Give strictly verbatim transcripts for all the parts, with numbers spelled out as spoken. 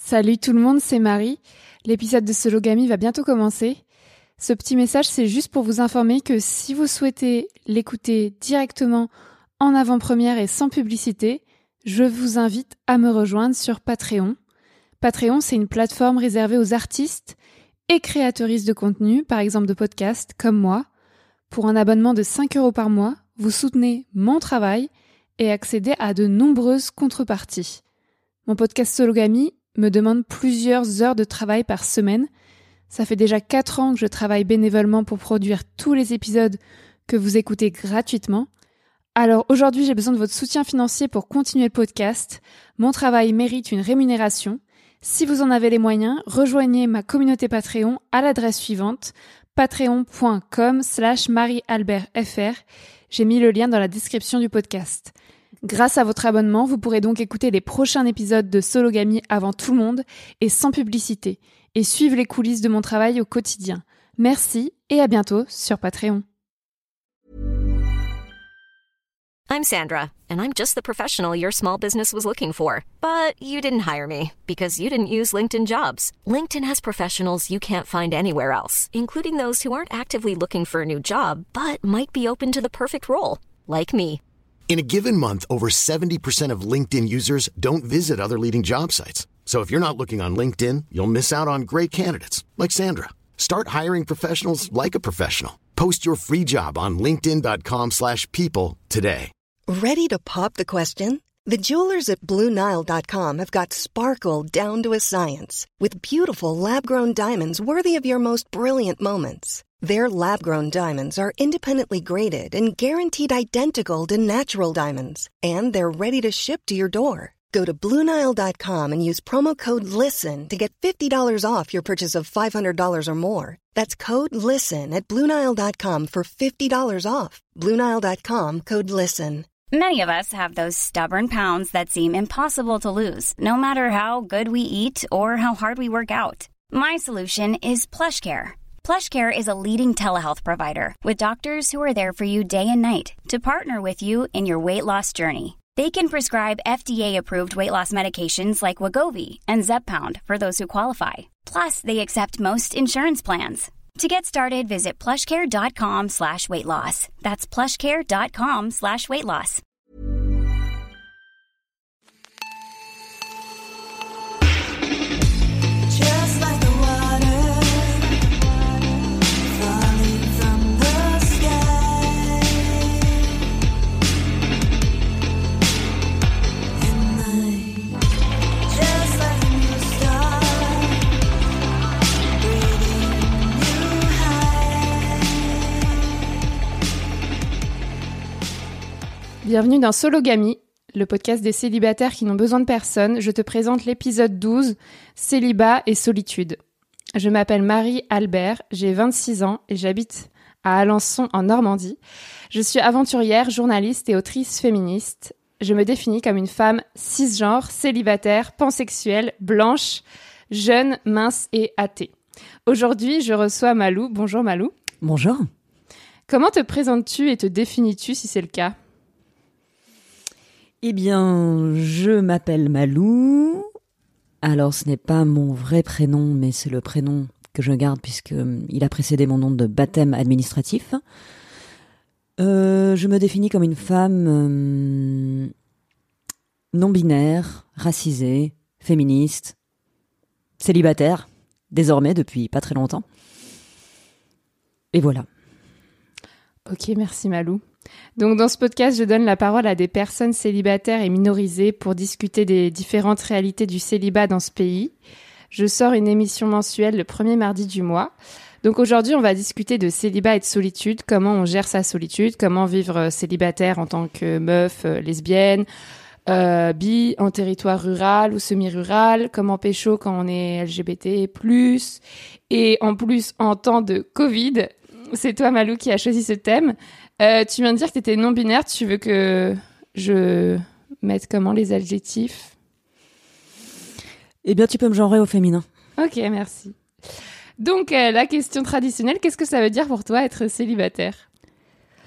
Salut tout le monde, c'est Marie. L'épisode de Sologamy va bientôt commencer. Ce petit message, c'est juste pour vous informer que si vous souhaitez l'écouter directement en avant-première et sans publicité, je vous invite à me rejoindre sur Patreon. Patreon, c'est une plateforme réservée aux artistes et créatrices de contenu, par exemple de podcasts, comme moi. Pour un abonnement de cinq euros par mois, vous soutenez mon travail et accédez à de nombreuses contreparties. Mon podcast Sologamy me demande plusieurs heures de travail par semaine. Ça fait déjà quatre ans que je travaille bénévolement pour produire tous les épisodes que vous écoutez gratuitement. Alors aujourd'hui, j'ai besoin de votre soutien financier pour continuer le podcast. Mon travail mérite une rémunération. Si vous en avez les moyens, rejoignez ma communauté Patreon à l'adresse suivante, patreon.com slash mariealbertfr. J'ai mis le lien dans la description du podcast. Grâce à votre abonnement, vous pourrez donc écouter les prochains épisodes de Sologamy avant tout le monde et sans publicité, et suivre les coulisses de mon travail au quotidien. Merci et à bientôt sur Patreon. I'm Sandra, and I'm just the professional your small business was looking for. But you didn't hire me because you didn't use LinkedIn Jobs. LinkedIn has professionals you can't find anywhere else, including those who aren't actively looking for a new job, but might be open to the perfect role, like me. In a given month, over seventy percent of LinkedIn users don't visit other leading job sites. So if you're not looking on LinkedIn, you'll miss out on great candidates like Sandra. Start hiring professionals like a professional. Post your free job on linkedin.com slash people today. Ready to pop the question? The jewelers at Blue Nile dot com have got sparkle down to a science with beautiful lab-grown diamonds worthy of your most brilliant moments. Their lab-grown diamonds are independently graded and guaranteed identical to natural diamonds. And they're ready to ship to your door. Go to Blue Nile dot com and use promo code LISTEN to get fifty dollars off your purchase of five hundred dollars or more. That's code LISTEN at Blue Nile dot com for fifty dollars off. Blue Nile dot com, code LISTEN. Many of us have those stubborn pounds that seem impossible to lose, no matter how good we eat or how hard we work out. My solution is PlushCare. PlushCare is a leading telehealth provider with doctors who are there for you day and night to partner with you in your weight loss journey. They can prescribe F D A-approved weight loss medications like Wegovy and Zepbound for those who qualify. Plus, they accept most insurance plans. To get started, visit plushcare.com slash weight loss. That's plushcare.com slash weight loss. Just like the water falling from the sky, and I, just like a new star, breathing new high. Bienvenue dans Sologamy, le podcast des célibataires qui n'ont besoin de personne. Je te présente l'épisode douze, Célibat et solitude. Je m'appelle Marie Albert, j'ai vingt-six ans et j'habite à Alençon en Normandie. Je suis aventurière, journaliste et autrice féministe. Je me définis comme une femme cisgenre, célibataire, pansexuelle, blanche, jeune, mince et athée. Aujourd'hui, je reçois Malou. Bonjour Malou. Bonjour. Comment te présentes-tu et te définis-tu si c'est le cas ? Eh bien, je m'appelle Malou. Alors, ce n'est pas mon vrai prénom, mais c'est le prénom que je garde puisqu'il a précédé mon nom de baptême administratif. Euh, je me définis comme une femme euh, non-binaire, racisée, féministe, célibataire, désormais depuis pas très longtemps. Et voilà. Ok, merci Malou. Donc dans ce podcast, je donne la parole à des personnes célibataires et minorisées pour discuter des différentes réalités du célibat dans ce pays. Je sors une émission mensuelle le premier mardi du mois. Donc aujourd'hui, on va discuter de célibat et de solitude, comment on gère sa solitude, comment vivre célibataire en tant que meuf, euh, lesbienne, euh, bi, en territoire rural ou semi-rural, comment pécho quand on est L G B T plus, et en plus en temps de Covid. C'est toi Malou qui a choisi ce thème. Euh, tu viens de dire que tu étais non-binaire, tu veux que je mette comment les adjectifs ? Eh bien, tu peux me genrer au féminin. Ok, merci. Donc, euh, la question traditionnelle, qu'est-ce que ça veut dire pour toi être célibataire ?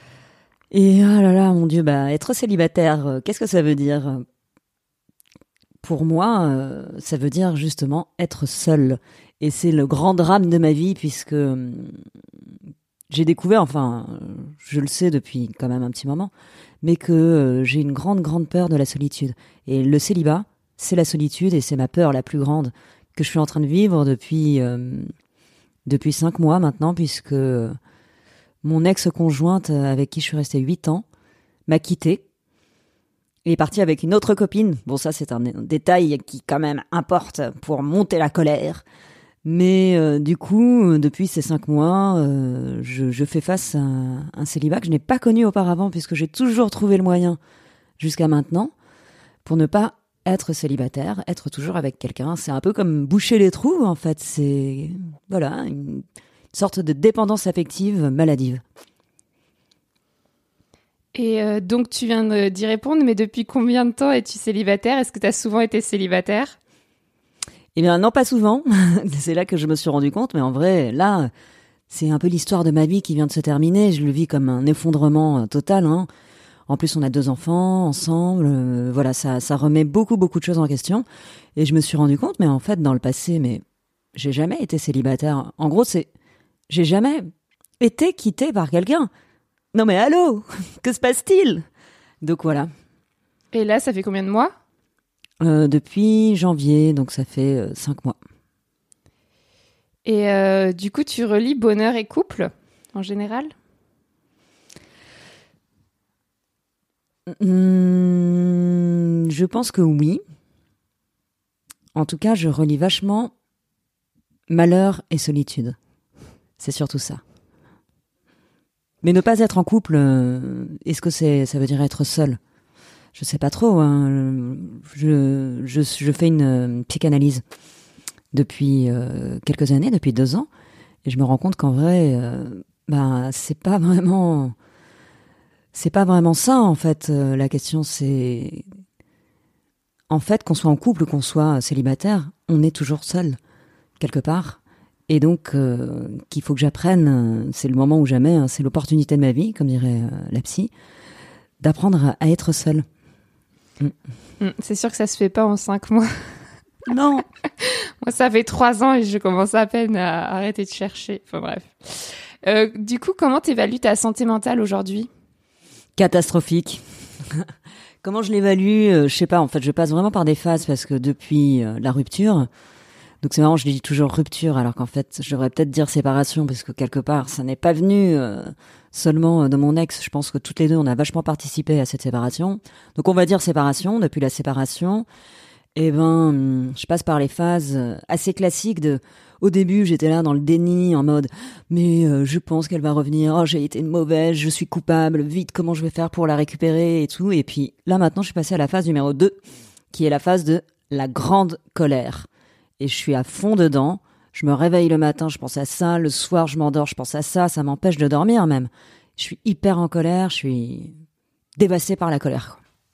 Et oh là là, mon Dieu, bah être célibataire, euh, qu'est-ce que ça veut dire ? pour moi, euh, ça veut dire justement être seule. Et c'est le grand drame de ma vie, puisque euh, j'ai découvert, enfin, je le sais depuis quand même un petit moment, mais que euh, j'ai une grande, grande peur de la solitude. Et le célibat, c'est la solitude, et c'est ma peur la plus grande que je suis en train de vivre depuis, euh, depuis cinq mois maintenant, puisque euh, mon ex-conjointe, avec qui je suis restée huit ans, m'a quittée. Il est parti avec une autre copine. Bon, ça, c'est un, un détail qui, quand même, importe pour monter la colère. Mais euh, du coup, depuis ces cinq mois, euh, je, je fais face à un, un célibat que je n'ai pas connu auparavant, puisque j'ai toujours trouvé le moyen, jusqu'à maintenant, pour ne pas être célibataire, être toujours avec quelqu'un. C'est un peu comme boucher les trous, en fait. C'est, voilà, une sorte de dépendance affective maladive. Et euh, donc, tu viens de- d'y répondre, mais depuis combien de temps es-tu célibataire? Est-ce que tu as souvent été célibataire? Eh bien, non, pas souvent. C'est là que je me suis rendu compte. Mais en vrai, là, c'est un peu l'histoire de ma vie qui vient de se terminer. Je le vis comme un effondrement euh, total. Hein. En plus, on a deux enfants ensemble. Euh, voilà, ça, ça remet beaucoup, beaucoup de choses en question. Et je me suis rendu compte, mais en fait, dans le passé, mais j'ai jamais été célibataire. En gros, c'est, j'ai jamais été quittée par quelqu'un. Non mais allô, que se passe-t-il? Donc voilà. Et là, ça fait combien de mois? Euh, depuis janvier, donc ça fait euh, cinq mois. Et euh, du coup, tu relis bonheur et couple, en général? Hum, je pense que oui. En tout cas, je relis vachement malheur et solitude. C'est surtout ça. Mais ne pas être en couple, euh, est-ce que c'est, ça veut dire être seul? Je sais pas trop. Hein. Je, je, je fais une euh, psychanalyse depuis euh, quelques années, depuis deux ans, et je me rends compte qu'en vrai, euh, ben c'est pas vraiment, c'est pas vraiment ça en fait. Euh, la question, c'est en fait qu'on soit en couple ou qu'on soit célibataire, on est toujours seul quelque part. Et donc, euh, qu'il faut que j'apprenne, euh, c'est le moment ou jamais, hein, c'est l'opportunité de ma vie, comme dirait euh, la psy, d'apprendre à, à être seule. Mm. Mm, c'est sûr que ça se fait pas en cinq mois. Non. Moi, ça fait trois ans et je commence à peine à arrêter de chercher. Enfin bref. Euh, du coup, comment t'évalues ta santé mentale aujourd'hui? Catastrophique. Comment je l'évalue? euh, Je sais pas, en fait, je passe vraiment par des phases parce que depuis euh, la rupture... Donc c'est marrant, je dis toujours rupture, alors qu'en fait, je devrais peut-être dire séparation, parce que quelque part, ça n'est pas venu euh, seulement de mon ex. Je pense que toutes les deux, on a vachement participé à cette séparation. Donc on va dire séparation. Depuis la séparation, eh ben, je passe par les phases assez classiques de... Au début, j'étais là dans le déni, en mode « Mais euh, je pense qu'elle va revenir. Oh, j'ai été une mauvaise, je suis coupable. Vite, comment je vais faire pour la récupérer ?» et tout. Et puis là, maintenant, je suis passée à la phase numéro deux, qui est la phase de la grande colère. Et je suis à fond dedans. Je me réveille le matin, je pense à ça. Le soir, je m'endors, je pense à ça. Ça m'empêche de dormir même. Je suis hyper en colère. Je suis dévastée par la colère.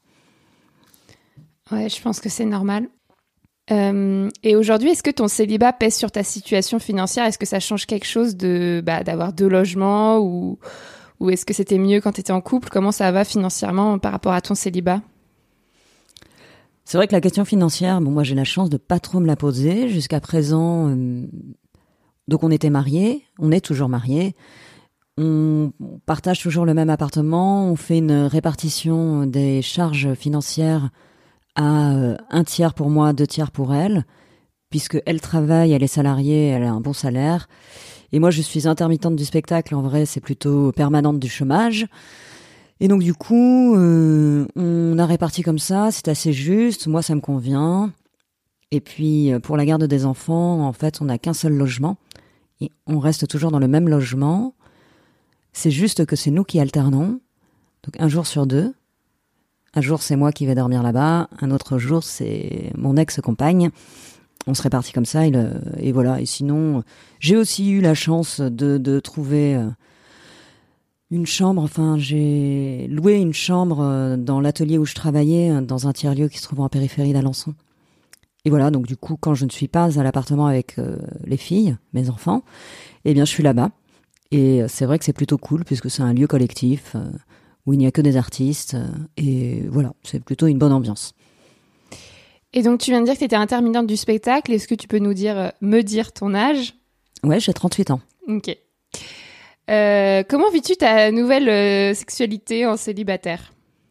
Ouais, je pense que c'est normal. Euh, et aujourd'hui, est-ce que ton célibat pèse sur ta situation financière? Est-ce que ça change quelque chose de bah, d'avoir deux logements ou, ou est-ce que c'était mieux quand tu étais en couple? Comment ça va financièrement par rapport à ton célibat? C'est vrai que la question financière, bon, moi j'ai la chance de pas trop me la poser. Jusqu'à présent, euh, donc on était mariés, on est toujours mariés. On partage toujours le même appartement. On fait une répartition des charges financières à euh, un tiers pour moi, deux tiers pour elle. Puisque elle travaille, elle est salariée, elle a un bon salaire. Et moi je suis intermittente du spectacle. En vrai, c'est plutôt permanente du chômage. Et donc du coup, euh, on a réparti comme ça, c'est assez juste, moi ça me convient. Et puis pour la garde des enfants, en fait, on n'a qu'un seul logement. Et on reste toujours dans le même logement. C'est juste que c'est nous qui alternons. Donc un jour sur deux. Un jour c'est moi qui vais dormir là-bas, un autre jour c'est mon ex-compagne. On se répartit comme ça, et, le, et voilà. Et sinon, j'ai aussi eu la chance de, de trouver... Euh, une chambre, enfin j'ai loué une chambre dans l'atelier où je travaillais, dans un tiers-lieu qui se trouve en périphérie d'Alençon. Et voilà, donc du coup, quand je ne suis pas à l'appartement avec euh, les filles, mes enfants, eh bien je suis là-bas. Et c'est vrai que c'est plutôt cool, puisque c'est un lieu collectif, euh, où il n'y a que des artistes, euh, et voilà, c'est plutôt une bonne ambiance. Et donc, tu viens de dire que tu étais intermittente du spectacle. Est-ce que tu peux nous dire, euh, me dire ton âge ? Ouais, j'ai trente-huit ans. Ok. Euh, comment vis-tu ta nouvelle euh, sexualité en célibataire ?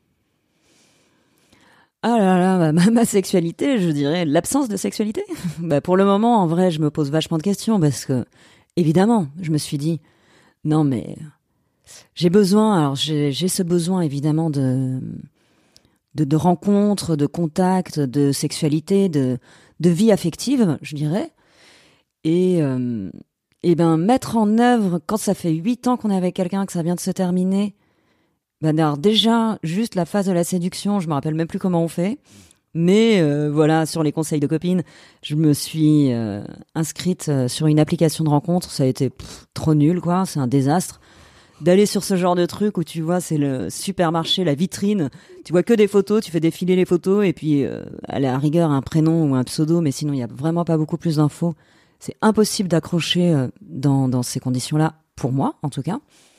Ah là là, ma, ma sexualité, je dirais l'absence de sexualité. Bah pour le moment, en vrai, je me pose vachement de questions parce que, évidemment, je me suis dit, non mais j'ai besoin, alors j'ai, j'ai ce besoin évidemment de, de, de rencontres, de contacts, de sexualité, de, de vie affective, je dirais. Et, euh, et ben mettre en œuvre, quand ça fait huit ans qu'on est avec quelqu'un, que ça vient de se terminer, ben alors déjà, juste la phase de la séduction, je me rappelle même plus comment on fait. Mais euh, voilà, sur les conseils de copines, je me suis euh, inscrite euh, sur une application de rencontre. Ça a été pff, trop nul, quoi. C'est un désastre. D'aller sur ce genre de truc où tu vois, c'est le supermarché, la vitrine. Tu vois que des photos, tu fais défiler les photos et puis euh, à la rigueur un prénom ou un pseudo, mais sinon il y a vraiment pas beaucoup plus d'infos. C'est impossible d'accrocher euh, dans, dans ces conditions-là, pour moi en tout cas.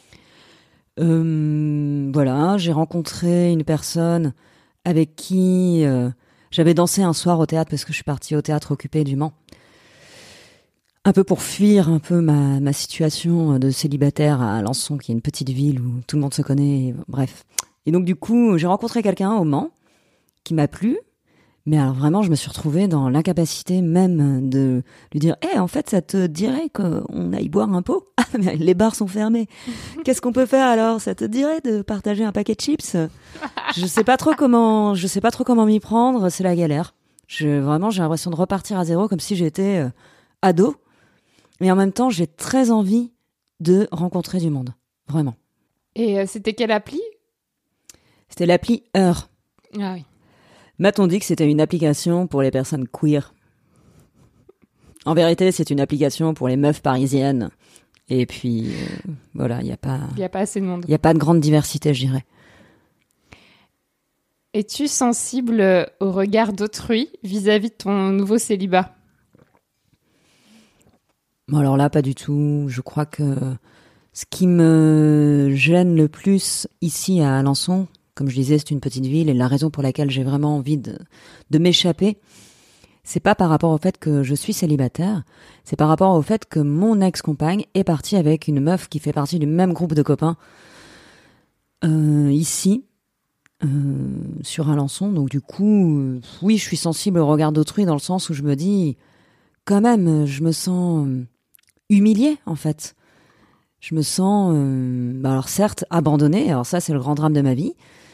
Euh, voilà, j'ai rencontré une personne avec qui euh, j'avais dansé un soir au théâtre parce que je suis partie au théâtre occupé du Mans. Un peu pour fuir un peu ma, ma situation de célibataire à Alençon, qui est une petite ville où tout le monde se connaît, et, bref. Et donc du coup, j'ai rencontré quelqu'un au Mans qui m'a plu, mais alors vraiment, je me suis retrouvée dans l'incapacité même de lui dire « Eh, hey, en fait, ça te dirait qu'on aille boire un pot ? Ah, mais les bars sont fermés. Qu'est-ce qu'on peut faire alors ? Ça te dirait de partager un paquet de chips ? Je sais pas trop comment, je sais pas trop comment m'y prendre. C'est la galère. Je, vraiment, j'ai l'impression de repartir à zéro, comme si j'étais euh, ado. Mais en même temps, j'ai très envie de rencontrer du monde. Vraiment. Et euh, c'était quelle appli ? C'était l'appli Heure. Ah oui. M'a-t-on dit que c'était une application pour les personnes queer ? En vérité, c'est une application pour les meufs parisiennes. Et puis, euh, voilà, il n'y a pas... Il n'y a pas assez de monde. Il n'y a pas de grande diversité, je dirais. Es-tu sensible au regard d'autrui vis-à-vis de ton nouveau célibat ? Bon, alors là, pas du tout. Je crois que ce qui me gêne le plus ici à Alençon, comme je disais, c'est une petite ville et la raison pour laquelle j'ai vraiment envie de, de m'échapper, c'est pas par rapport au fait que je suis célibataire, c'est par rapport au fait que mon ex-compagne est partie avec une meuf qui fait partie du même groupe de copains euh, ici, euh, sur Alençon. Donc du coup, euh, oui, je suis sensible au regard d'autrui dans le sens où je me dis, quand même, je me sens humiliée en fait. Je me sens, euh, bah alors certes, abandonnée. Alors ça, c'est le grand drame de ma vie.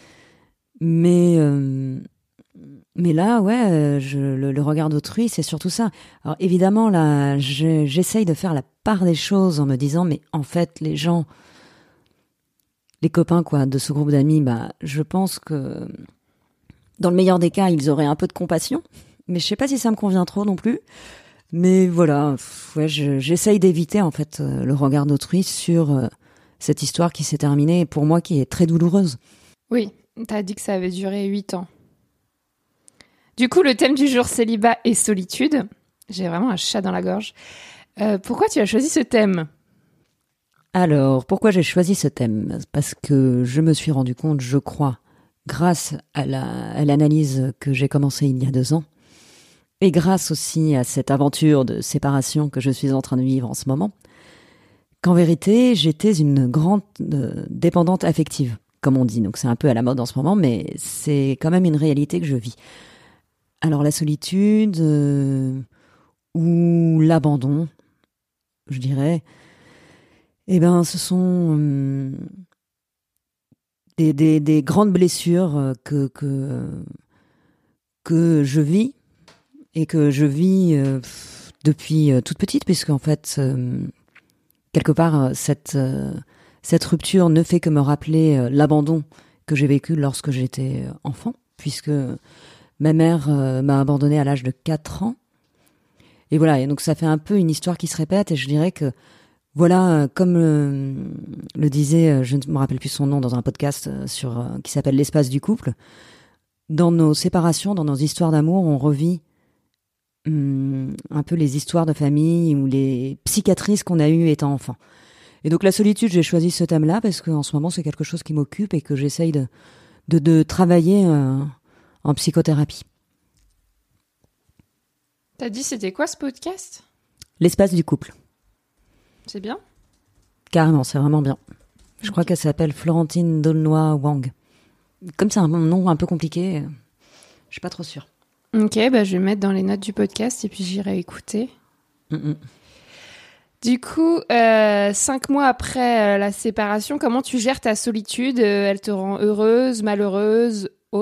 Mais euh, mais là, ouais, je, le, le regard d'autrui, c'est surtout ça. Alors évidemment, là, je, j'essaye de faire la part des choses en me disant, mais en fait, les gens, les copains quoi, de ce groupe d'amis, bah, je pense que dans le meilleur des cas, ils auraient un peu de compassion. Mais je sais pas si ça me convient trop non plus. Mais voilà, ouais, je, j'essaye d'éviter en fait euh, le regard d'autrui sur euh, cette histoire qui s'est terminée, pour moi, qui est très douloureuse. Oui. T'as dit que ça avait duré huit ans. Du coup, le thème du jour, célibat et solitude. J'ai vraiment un chat dans la gorge. Euh, pourquoi tu as choisi ce thème ? Alors, pourquoi j'ai choisi ce thème ? Parce que je me suis rendu compte, je crois, grâce à, la, à l'analyse que j'ai commencée il y a deux ans, et grâce aussi à cette aventure de séparation que je suis en train de vivre en ce moment, qu'en vérité, j'étais une grande euh, dépendante affective. Comme on dit, donc c'est un peu à la mode en ce moment, mais c'est quand même une réalité que je vis. Alors la solitude euh, ou l'abandon, je dirais, eh ben ce sont euh, des, des, des grandes blessures que, que, que je vis et que je vis euh, depuis toute petite, puisque en fait, euh, quelque part, cette... Euh, Cette rupture ne fait que me rappeler euh, l'abandon que j'ai vécu lorsque j'étais euh, enfant, puisque ma mère euh, m'a abandonnée à l'âge de quatre ans. Et voilà, et donc ça fait un peu une histoire qui se répète, et je dirais que, voilà, euh, comme euh, le disait, euh, je ne me rappelle plus son nom, dans un podcast euh, sur, euh, qui s'appelle L'espace du couple, dans nos séparations, dans nos histoires d'amour, on revit hum, un peu les histoires de famille ou les cicatrices qu'on a eues étant enfant. Et donc la solitude, j'ai choisi ce thème-là parce qu'en ce moment, c'est quelque chose qui m'occupe et que j'essaye de, de, de travailler euh, en psychothérapie. T'as dit c'était quoi ce podcast ? L'espace du couple. C'est bien ? Carrément, c'est vraiment bien. Je okay. crois qu'elle s'appelle Florentine D'aulnoy-Wang. Comme c'est un nom un peu compliqué, je suis pas trop sûre. Ok, bah je vais mettre dans les notes du podcast et puis j'irai écouter. Mm-mm. Du coup, euh, cinq mois après euh, la séparation, comment tu gères ta solitude ? euh, Elle te rend heureuse, malheureuse, autre ?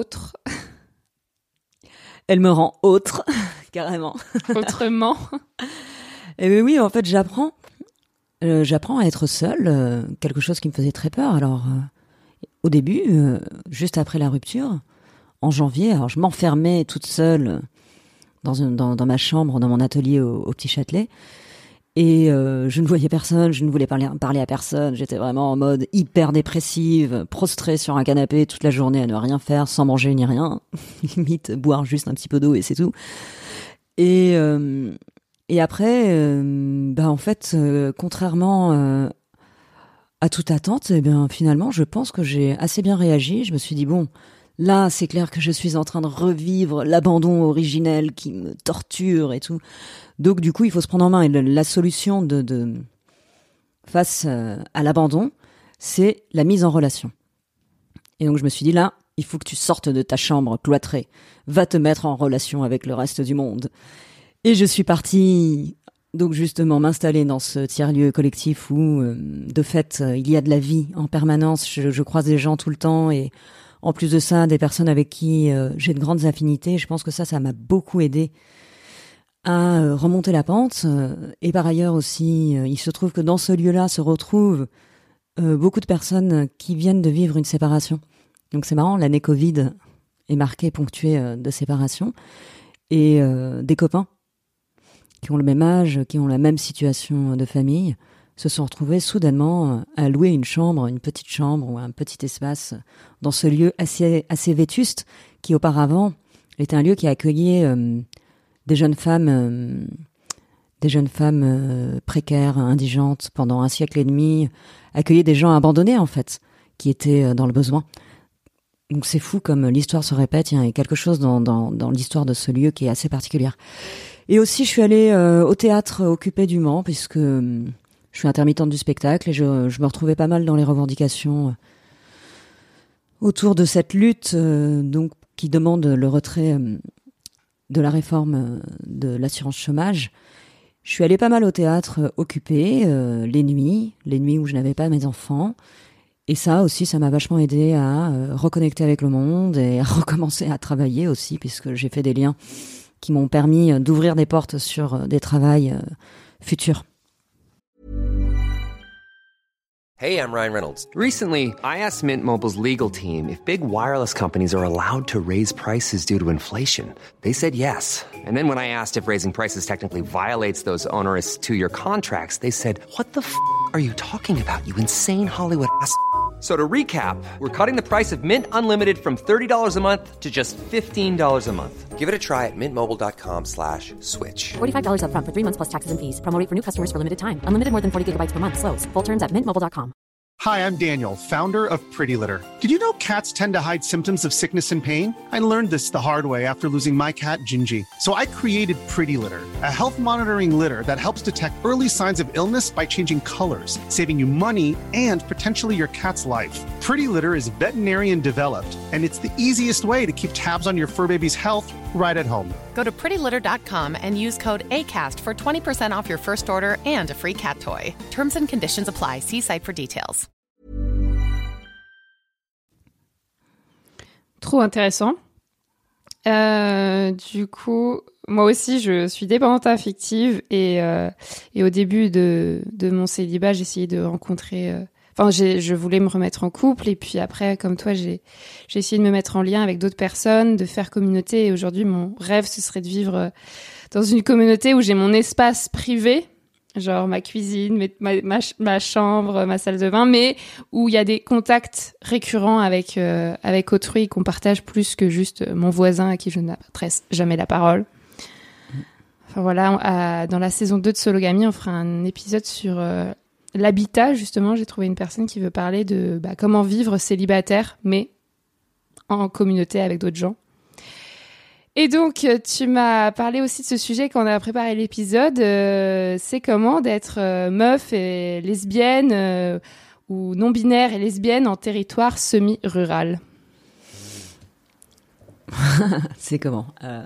Elle me rend autre, carrément. Autrement. Et oui, oui, en fait, j'apprends. Euh, j'apprends à être seule, euh, quelque chose qui me faisait très peur. Alors, euh, au début, euh, juste après la rupture, en janvier, alors je m'enfermais toute seule dans, une, dans, dans ma chambre, dans mon atelier au, au Petit Châtelet. Et euh, je ne voyais personne, je ne voulais parler, parler à personne. J'étais vraiment en mode hyper dépressive, prostrée sur un canapé toute la journée à ne rien faire, sans manger ni rien. Limite, boire juste un petit peu d'eau et c'est tout. Et, euh, et après, euh, bah en fait, euh, contrairement euh, à toute attente, eh bien, finalement, je pense que j'ai assez bien réagi. Je me suis dit, bon, là, c'est clair que je suis en train de revivre l'abandon originel qui me torture et tout. Donc, du coup, il faut se prendre en main. Et le, la solution de, de face à l'abandon, c'est la mise en relation. Et donc, je me suis dit, là, il faut que tu sortes de ta chambre cloîtrée. Va te mettre en relation avec le reste du monde. Et je suis partie, donc, justement, m'installer dans ce tiers-lieu collectif où, euh, de fait, euh, il y a de la vie en permanence. Je, je croise des gens tout le temps et, en plus de ça, des personnes avec qui euh, j'ai de grandes affinités. Je pense que ça, ça m'a beaucoup aidé à euh, remonter la pente. Euh, et par ailleurs aussi, euh, il se trouve que dans ce lieu-là se retrouvent euh, beaucoup de personnes qui viennent de vivre une séparation. Donc c'est marrant, l'année Covid est marquée, ponctuée euh, de séparation. Et euh, des copains qui ont le même âge, qui ont la même situation de famille, se sont retrouvés soudainement à louer une chambre, une petite chambre ou un petit espace dans ce lieu assez, assez vétuste qui auparavant était un lieu qui accueillait euh, des jeunes femmes, euh, des jeunes femmes euh, précaires, indigentes pendant un siècle et demi, accueillait des gens abandonnés en fait, qui étaient euh, dans le besoin. Donc c'est fou comme l'histoire se répète, il y a quelque chose dans, dans, dans l'histoire de ce lieu qui est assez particulière. Et aussi je suis allée euh, au théâtre Occupé du Mans puisque euh, je suis intermittente du spectacle et je, je me retrouvais pas mal dans les revendications autour de cette lutte euh, donc qui demande le retrait euh, de la réforme euh, de l'assurance chômage. Je suis allée pas mal au théâtre euh, occupé euh, les nuits, les nuits où je n'avais pas mes enfants. Et ça aussi, ça m'a vachement aidé à euh, reconnecter avec le monde et à recommencer à travailler aussi puisque j'ai fait des liens qui m'ont permis euh, d'ouvrir des portes sur euh, des travails euh, futurs. Hey, I'm Ryan Reynolds. Recently, I asked Mint Mobile's legal team if big wireless companies are allowed to raise prices due to inflation. They said yes. And then when I asked if raising prices technically violates those onerous two-year contracts, they said, what the f*** are you talking about, you insane Hollywood ass f- So to recap, we're cutting the price of Mint Unlimited from thirty dollars a month to just fifteen dollars a month. Give it a try at mintmobile.com slash switch. forty-five dollars up front for three months plus taxes and fees. Promo rate for new customers for limited time. Unlimited more than forty gigabytes per month. Slows full terms at mint mobile dot com. Hi, I'm Daniel, founder of Pretty Litter. Did you know cats tend to hide symptoms of sickness and pain? I learned this the hard way after losing my cat, Gingy. So I created Pretty Litter, a health monitoring litter that helps detect early signs of illness by changing colors, saving you money and potentially your cat's life. Pretty Litter is veterinarian developed, and it's the easiest way to keep tabs on your fur baby's health right at home. Go to pretty litter dot com and use code ACAST for twenty percent off your first order and a free cat toy. Terms and conditions apply. See site for details. Trop intéressant. Euh, du coup, moi aussi, je suis dépendante affective et, euh, et au début de, de mon célibat, j'ai essayé de rencontrer... Euh, Enfin, j'ai, je voulais me remettre en couple et puis après, comme toi, j'ai, j'ai essayé de me mettre en lien avec d'autres personnes, de faire communauté. Et aujourd'hui, mon rêve, ce serait de vivre dans une communauté où j'ai mon espace privé, genre ma cuisine, ma, ma, ma chambre, ma salle de bain, mais où il y a des contacts récurrents avec, euh, avec autrui qu'on partage plus que juste mon voisin à qui je n'adresse jamais la parole. Enfin voilà, à, dans la saison deux de Sologamie, on fera un épisode sur... Euh, l'habitat, justement, j'ai trouvé une personne qui veut parler de bah, comment vivre célibataire, mais en communauté avec d'autres gens. Et donc, tu m'as parlé aussi de ce sujet quand on a préparé l'épisode. Euh, c'est comment d'être euh, meuf et lesbienne euh, ou non-binaire et lesbienne en territoire semi-rural. C'est comment euh...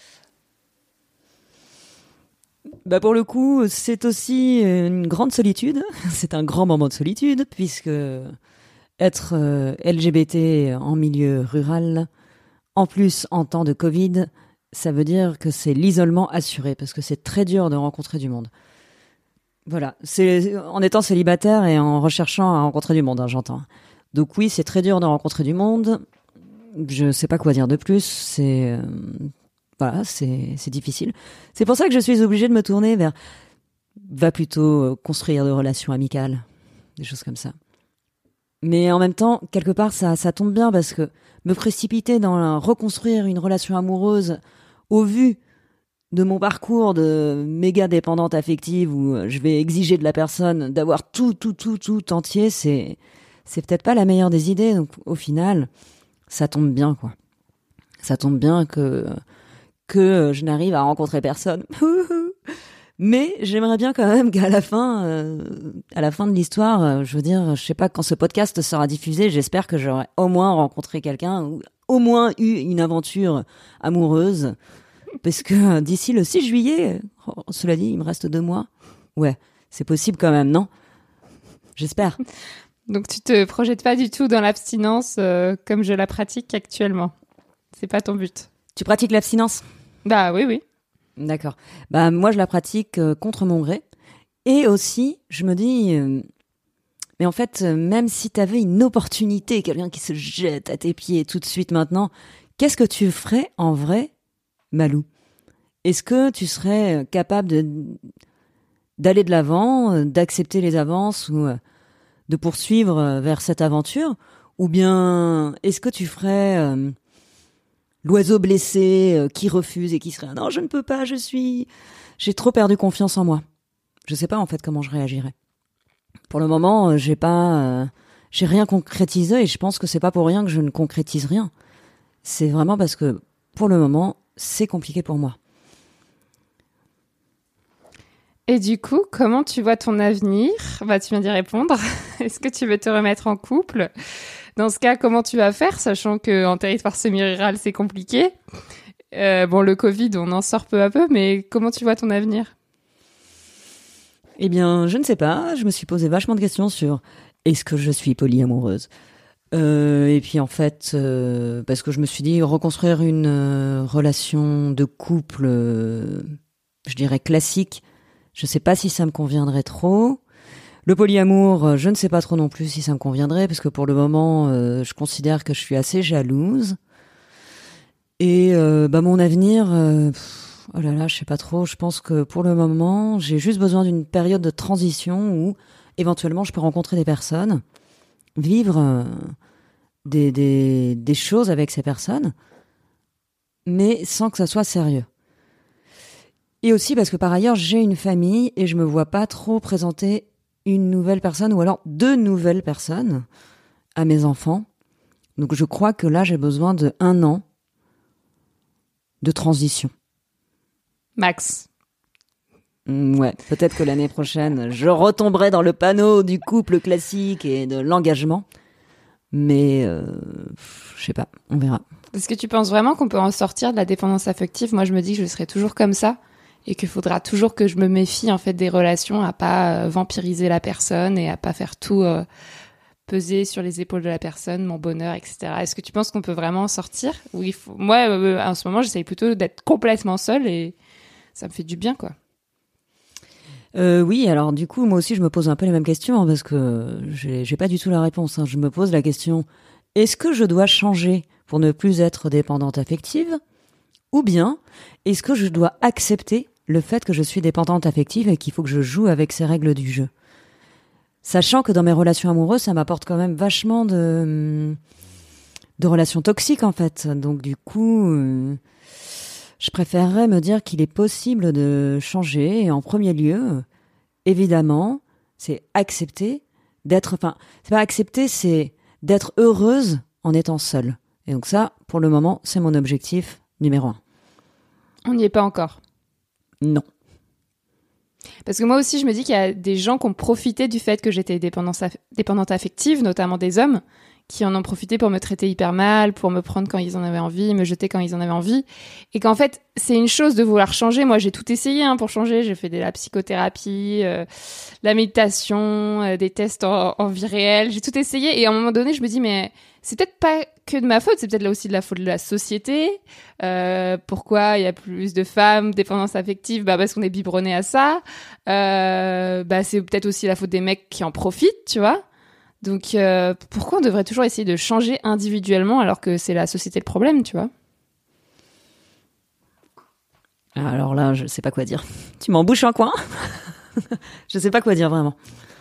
Bah pour le coup, c'est aussi une grande solitude. C'est un grand moment de solitude puisque être euh, L G B T en milieu rural, en plus en temps de Covid, ça veut dire que c'est l'isolement assuré parce que c'est très dur de rencontrer du monde. Voilà, c'est en étant célibataire et en recherchant à rencontrer du monde, hein, j'entends. Donc oui, c'est très dur de rencontrer du monde. Je sais pas quoi dire de plus. C'est euh, voilà, c'est c'est difficile. C'est pour ça que je suis obligée de me tourner vers va plutôt construire de relations amicales, des choses comme ça. Mais en même temps, quelque part, ça ça tombe bien parce que me précipiter dans la, reconstruire une relation amoureuse au vu de mon parcours de méga dépendante affective où je vais exiger de la personne d'avoir tout, tout, tout, tout entier, c'est, c'est peut-être pas la meilleure des idées. Donc, au final, ça tombe bien, quoi. Ça tombe bien que, que je n'arrive à rencontrer personne. Mais j'aimerais bien quand même qu'à la fin, euh, à la fin de l'histoire, euh, je veux dire, je sais pas quand ce podcast sera diffusé, j'espère que j'aurai au moins rencontré quelqu'un ou au moins eu une aventure amoureuse. Parce que d'ici le six juillet, oh, cela dit, il me reste deux mois. Ouais, c'est possible quand même, non ? J'espère. Donc tu te projettes pas du tout dans l'abstinence euh, comme je la pratique actuellement. C'est pas ton but. Tu pratiques l'abstinence ? Bah oui, oui. D'accord. Bah moi je la pratique euh, contre mon gré. Et aussi, je me dis, euh, mais en fait, euh, même si t'avais une opportunité, quelqu'un qui se jette à tes pieds tout de suite maintenant, qu'est-ce que tu ferais en vrai ? Malou, est-ce que tu serais capable de, d'aller de l'avant, d'accepter les avances ou de poursuivre vers cette aventure ? Ou bien est-ce que tu ferais euh, l'oiseau blessé euh, qui refuse et qui serait « Non, je ne peux pas, je suis... J'ai trop perdu confiance en moi. » Je sais pas en fait comment je réagirais. Pour le moment, j'ai pas... Euh, j'ai rien concrétisé et je pense que c'est pas pour rien que je ne concrétise rien. C'est vraiment parce que pour le moment... c'est compliqué pour moi. Et du coup, comment tu vois ton avenir ? Bah, tu viens d'y répondre. Est-ce que tu veux te remettre en couple ? Dans ce cas, comment tu vas faire, sachant qu'en territoire semi-rural, c'est compliqué ? euh, Bon, le Covid, on en sort peu à peu, mais comment tu vois ton avenir ? Eh bien, je ne sais pas. Je me suis posé vachement de questions sur est-ce que je suis polyamoureuse ? Euh, et puis en fait, euh, parce que je me suis dit reconstruire une euh, relation de couple, euh, je dirais classique, je sais pas si ça me conviendrait trop. Le polyamour, euh, je ne sais pas trop non plus si ça me conviendrait, parce que pour le moment, euh, je considère que je suis assez jalouse. Et euh, bah mon avenir, euh, pff, oh là là, je sais pas trop. Je pense que pour le moment, j'ai juste besoin d'une période de transition où éventuellement je peux rencontrer des personnes, vivre euh, des, des, des choses avec ces personnes, mais sans que ça soit sérieux. Et aussi parce que par ailleurs, j'ai une famille et je me vois pas trop présenter une nouvelle personne ou alors deux nouvelles personnes à mes enfants. Donc je crois que là, j'ai besoin de un an de transition. Max. Ouais, peut-être que l'année prochaine, je retomberai dans le panneau du couple classique et de l'engagement. Mais, euh, je sais pas, on verra. Est-ce que tu penses vraiment qu'on peut en sortir de la dépendance affective ? Moi, je me dis que je serai toujours comme ça et qu'il faudra toujours que je me méfie en fait des relations, à pas euh, vampiriser la personne et à pas faire tout euh, peser sur les épaules de la personne, mon bonheur, et cetera. Est-ce que tu penses qu'on peut vraiment en sortir ? Ou il faut... Moi, euh, en ce moment, j'essaye plutôt d'être complètement seule et ça me fait du bien, quoi. Euh, oui, alors du coup, moi aussi, je me pose un peu les mêmes questions hein, parce que j'ai, j'ai pas du tout la réponse. Hein. Je me pose la question, est-ce que je dois changer pour ne plus être dépendante affective ? Ou bien, est-ce que je dois accepter le fait que je suis dépendante affective et qu'il faut que je joue avec ces règles du jeu ? Sachant que dans mes relations amoureuses, ça m'apporte quand même vachement de, de relations toxiques, en fait. Donc du coup... Euh... Je préférerais me dire qu'il est possible de changer. Et en premier lieu, évidemment, c'est accepter d'être... Enfin, c'est pas accepter, c'est d'être heureuse en étant seule. Et donc ça, pour le moment, c'est mon objectif numéro un. On n'y est pas encore. Non. Parce que moi aussi, je me dis qu'il y a des gens qui ont profité du fait que j'étais dépendance aff- dépendante affective, notamment des hommes, qui en ont profité pour me traiter hyper mal, pour me prendre quand ils en avaient envie, me jeter quand ils en avaient envie. Et qu'en fait, c'est une chose de vouloir changer. Moi, j'ai tout essayé hein, pour changer. J'ai fait de la psychothérapie, euh, la méditation, euh, des tests en, en vie réelle. J'ai tout essayé. Et à un moment donné, je me dis, mais c'est peut-être pas que de ma faute. C'est peut-être là aussi de la faute de la société. Euh, pourquoi il y a plus de femmes dépendance affective? Bah, parce qu'on est biberonné à ça. Euh, bah, c'est peut-être aussi la faute des mecs qui en profitent, tu vois. Donc, euh, pourquoi on devrait toujours essayer de changer individuellement alors que c'est la société le problème, tu vois? Alors là, je sais pas quoi dire. Tu m'embouches un coin. Je sais pas quoi dire vraiment.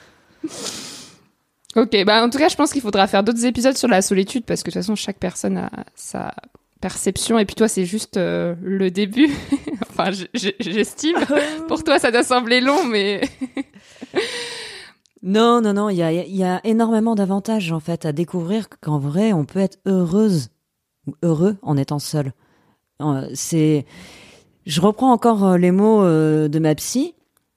Ok, bah en tout cas, je pense qu'il faudra faire d'autres épisodes sur la solitude parce que de toute façon, chaque personne a sa perception et puis toi, c'est juste euh, le début. Enfin, j- j- j'estime. Pour toi, ça doit sembler long, mais... Non, non, non, il y a, il y a énormément d'avantages en fait à découvrir qu'en vrai, on peut être heureuse ou heureux en étant seul. Euh, c'est, je reprends encore euh, les mots euh, de ma psy.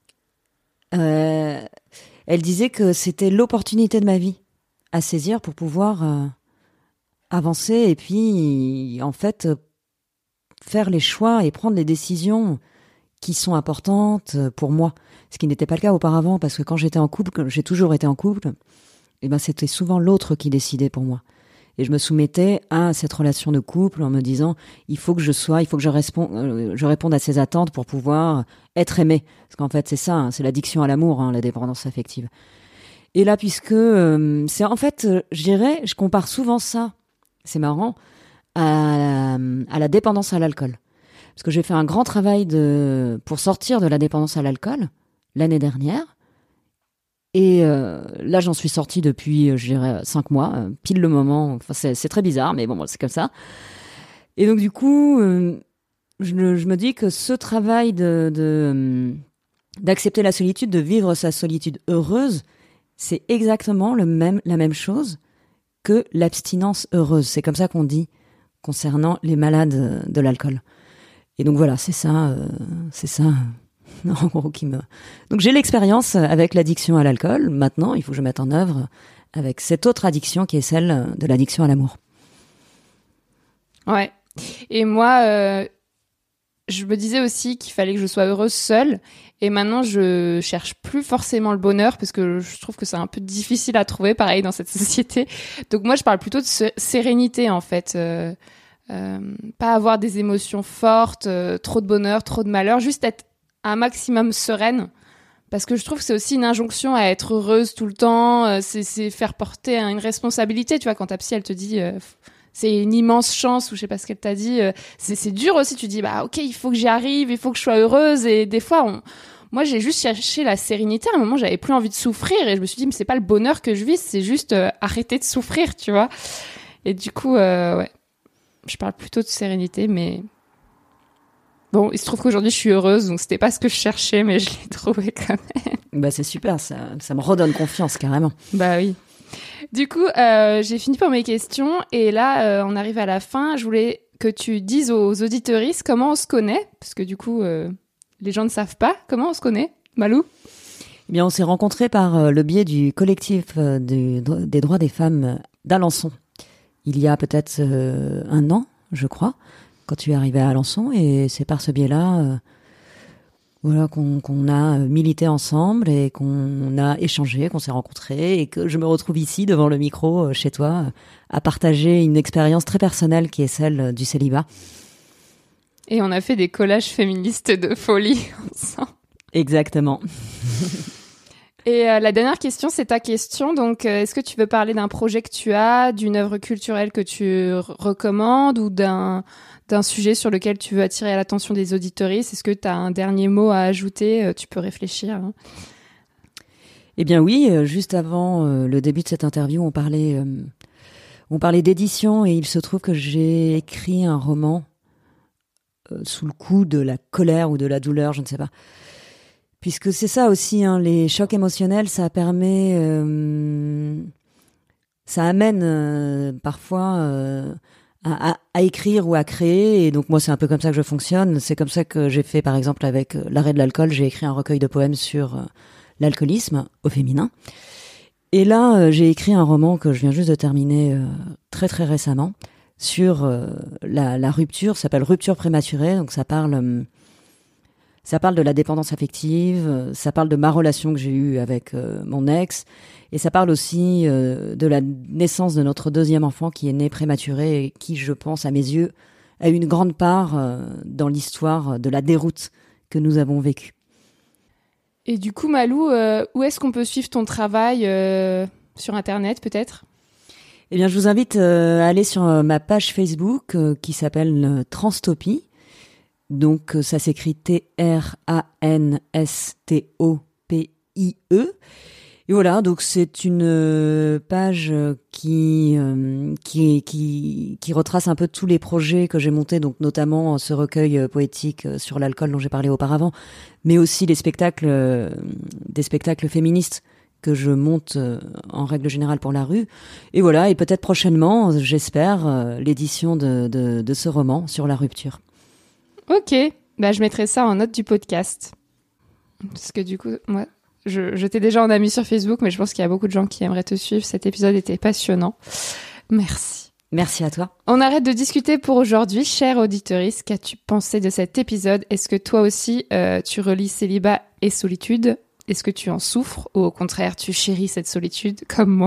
Euh, elle disait que c'était l'opportunité de ma vie à saisir pour pouvoir euh, avancer et puis en fait euh, faire les choix et prendre les décisions qui sont importantes pour moi. Ce qui n'était pas le cas auparavant, parce que quand j'étais en couple, j'ai toujours été en couple, et ben c'était souvent l'autre qui décidait pour moi. Et je me soumettais à cette relation de couple en me disant, il faut que je sois, il faut que je, réponde, euh, je réponde à ses attentes pour pouvoir être aimé. Parce qu'en fait, c'est ça, hein, c'est l'addiction à l'amour, hein, la dépendance affective. Et là, puisque euh, c'est en fait, euh, je dirais, je compare souvent ça, c'est marrant, à, à la dépendance à l'alcool. Parce que j'ai fait un grand travail de, pour sortir de la dépendance à l'alcool l'année dernière. Et euh, là, j'en suis sortie depuis, je dirais, cinq mois, euh, pile le moment. Enfin, c'est, c'est très bizarre, mais bon, c'est comme ça. Et donc, du coup, euh, je, je me dis que ce travail de, de, d'accepter la solitude, de vivre sa solitude heureuse, c'est exactement le même, la même chose que l'abstinence heureuse. C'est comme ça qu'on dit concernant les malades de l'alcool. Et donc voilà, c'est ça, euh, c'est ça, en gros, qui me... Donc j'ai l'expérience avec l'addiction à l'alcool. Maintenant, il faut que je mette en œuvre avec cette autre addiction qui est celle de l'addiction à l'amour. Ouais. Et moi, euh, je me disais aussi qu'il fallait que je sois heureuse seule. Et maintenant, je cherche plus forcément le bonheur parce que je trouve que c'est un peu difficile à trouver, pareil, dans cette société. Donc moi, je parle plutôt de sé- sérénité, en fait. Euh, Euh, pas avoir des émotions fortes, euh, trop de bonheur, trop de malheur, juste être un maximum sereine. Parce que je trouve que c'est aussi une injonction à être heureuse tout le temps, euh, c'est, c'est faire porter une responsabilité, tu vois, quand ta psy, elle te dit, euh, c'est une immense chance, ou je sais pas ce qu'elle t'a dit, euh, c'est, c'est dur aussi, tu dis, bah ok, il faut que j'y arrive, il faut que je sois heureuse, et des fois, on... moi j'ai juste cherché la sérénité, à un moment j'avais plus envie de souffrir, et je me suis dit, mais c'est pas le bonheur que je vis, c'est juste euh, arrêter de souffrir, tu vois. Et du coup, euh, ouais. Je parle plutôt de sérénité, mais bon, il se trouve qu'aujourd'hui je suis heureuse, donc c'était pas ce que je cherchais, mais je l'ai trouvé quand même. Bah c'est super, ça, ça me redonne confiance carrément. Bah oui. Du coup, euh, j'ai fini pour mes questions et là, euh, on arrive à la fin. Je voulais que tu dises aux auditeuristes comment on se connaît, parce que du coup, euh, les gens ne savent pas comment on se connaît. Malou ? Eh bien, on s'est rencontrés par euh, le biais du collectif euh, du, des droits des femmes d'Alençon. Il y a peut-être euh, un an, je crois, quand tu es arrivé à Alençon, et c'est par ce biais-là euh, voilà, qu'on, qu'on a milité ensemble et qu'on a échangé, qu'on s'est rencontrés, et que je me retrouve ici, devant le micro, euh, chez toi, euh, à partager une expérience très personnelle qui est celle du célibat. Et on a fait des collages féministes de folie ensemble. Exactement. Et euh, la dernière question, c'est ta question. Donc, euh, est-ce que tu veux parler d'un projet que tu as, d'une œuvre culturelle que tu r- recommandes ou d'un, d'un sujet sur lequel tu veux attirer l'attention des auditeuristes ? Est-ce que tu as un dernier mot à ajouter ? euh, Tu peux réfléchir. Hein. Eh bien oui, euh, juste avant euh, le début de cette interview, on parlait, euh, on parlait d'édition, et il se trouve que j'ai écrit un roman euh, sous le coup de la colère ou de la douleur, je ne sais pas. Puisque c'est ça aussi, hein, les chocs émotionnels, ça permet, euh, ça amène euh, parfois euh, à, à, à écrire ou à créer. Et donc moi, c'est un peu comme ça que je fonctionne. C'est comme ça que j'ai fait, par exemple, avec l'arrêt de l'alcool, j'ai écrit un recueil de poèmes sur l'alcoolisme au féminin. Et là, euh, j'ai écrit un roman que je viens juste de terminer euh, très très récemment sur euh, la, la rupture. Ça s'appelle Rupture prématurée. Donc ça parle, euh, ça parle de la dépendance affective. Euh, ça parle de ma relation que j'ai eue avec euh, mon ex, et ça parle aussi euh, de la naissance de notre deuxième enfant qui est né prématuré et qui, je pense, à mes yeux, a eu une grande part euh, dans l'histoire de la déroute que nous avons vécue. Et du coup, Malou, euh, où est-ce qu'on peut suivre ton travail euh, sur Internet, peut-être ? Eh bien, je vous invite euh, à aller sur euh, ma page Facebook euh, qui s'appelle euh, Transtopie. Donc, euh, ça s'écrit T R A N S T O P I E. Et voilà, donc c'est une euh, page euh, qui, euh, qui qui qui retrace un peu tous les projets que j'ai montés, donc notamment ce recueil euh, poétique euh, sur l'alcool dont j'ai parlé auparavant, mais aussi les spectacles, euh, des spectacles féministes que je monte euh, en règle générale pour la rue. Et voilà, et peut-être prochainement, j'espère, euh, l'édition de, de de ce roman sur la rupture. Ok, bah je mettrai ça en note du podcast, parce que du coup, moi. Je, je t'ai déjà en ami sur Facebook, mais je pense qu'il y a beaucoup de gens qui aimeraient te suivre. Cet épisode était passionnant. Merci. Merci à toi. On arrête de discuter pour aujourd'hui. Chère auditrice, qu'as-tu pensé de cet épisode ? Est-ce que toi aussi, euh, tu relis célibat et solitude ? Est-ce que tu en souffres ? Ou au contraire, tu chéris cette solitude comme moi ?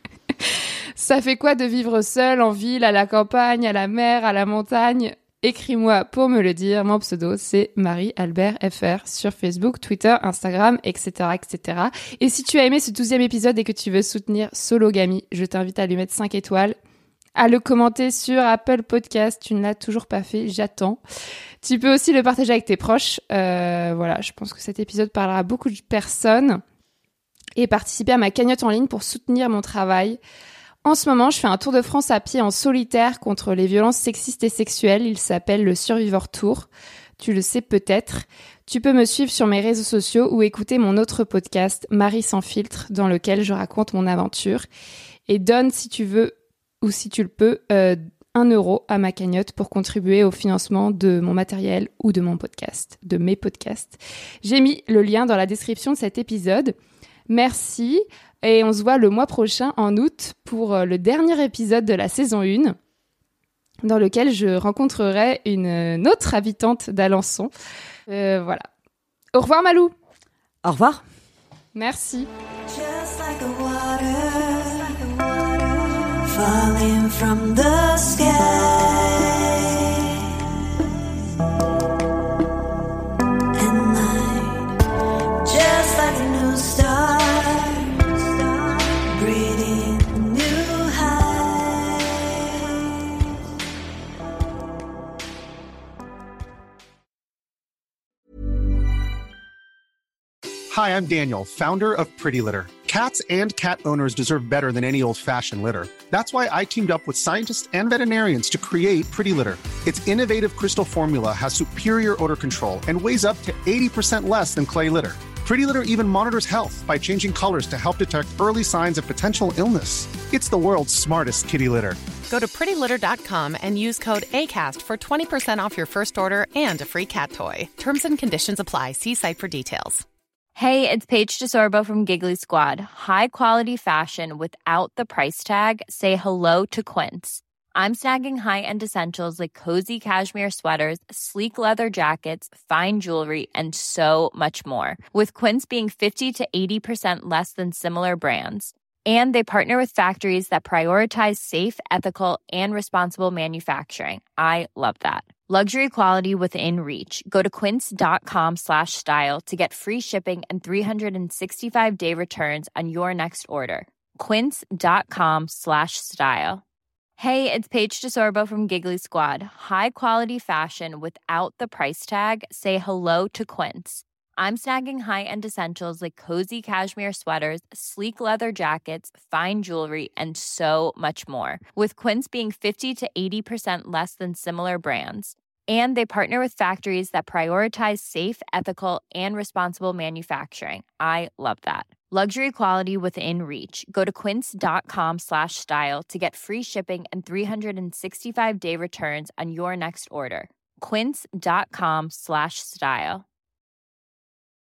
Ça fait quoi de vivre seule en ville, à la campagne, à la mer, à la montagne ? Écris-moi pour me le dire. Mon pseudo, c'est Marie-Albert F R sur Facebook, Twitter, Instagram, et cetera, et cetera. Et si tu as aimé ce douzième épisode et que tu veux soutenir Sologamy, je t'invite à lui mettre cinq étoiles, à le commenter sur Apple Podcast. Tu ne l'as toujours pas fait, j'attends. Tu peux aussi le partager avec tes proches. Euh, voilà, je pense que cet épisode parlera à beaucoup de personnes. Et participer à ma cagnotte en ligne pour soutenir mon travail. En ce moment, je fais un tour de France à pied en solitaire contre les violences sexistes et sexuelles. Il s'appelle le Survivor Tour. Tu le sais peut-être. Tu peux me suivre sur mes réseaux sociaux ou écouter mon autre podcast, Marie sans filtre, dans lequel je raconte mon aventure. Et donne, si tu veux ou si tu le peux, euh, un euro à ma cagnotte pour contribuer au financement de mon matériel ou de mon podcast, de mes podcasts. J'ai mis le lien dans la description de cet épisode. Merci. Et on se voit le mois prochain, en août, pour le dernier épisode de la saison un, dans lequel je rencontrerai une autre habitante d'Alençon. Euh, voilà. Au revoir, Malou. Au revoir. Merci. Just like a water, falling from the sky. And night, just like a new star. Hi, I'm Daniel, founder of Pretty Litter. Cats and cat owners deserve better than any old-fashioned litter. That's why I teamed up with scientists and veterinarians to create Pretty Litter. Its innovative crystal formula has superior odor control and weighs up to eighty percent less than clay litter. Pretty Litter even monitors health by changing colors to help detect early signs of potential illness. It's the world's smartest kitty litter. Go to pretty litter dot com and use code ACAST for twenty percent off your first order and a free cat toy. Terms and conditions apply. See site for details. Hey, it's Paige DeSorbo from Giggly Squad. High quality fashion without the price tag. Say hello to Quince. I'm snagging high-end essentials like cozy cashmere sweaters, sleek leather jackets, fine jewelry, and so much more. With Quince being fifty to eighty percent less than similar brands. And they partner with factories that prioritize safe, ethical, and responsible manufacturing. I love that. Luxury quality within reach. Go to quince.com slash style to get free shipping and three sixty-five day returns on your next order. Quince.com slash style. Hey, it's Paige DeSorbo from Giggly Squad. High quality fashion without the price tag. Say hello to Quince. I'm snagging high-end essentials like cozy cashmere sweaters, sleek leather jackets, fine jewelry, and so much more. With Quince being fifty to eighty percent less than similar brands. And they partner with factories that prioritize safe, ethical, and responsible manufacturing. I love that. Luxury quality within reach. Go to quince.com slash style to get free shipping and three sixty-five day returns on your next order. Quince.com slash style.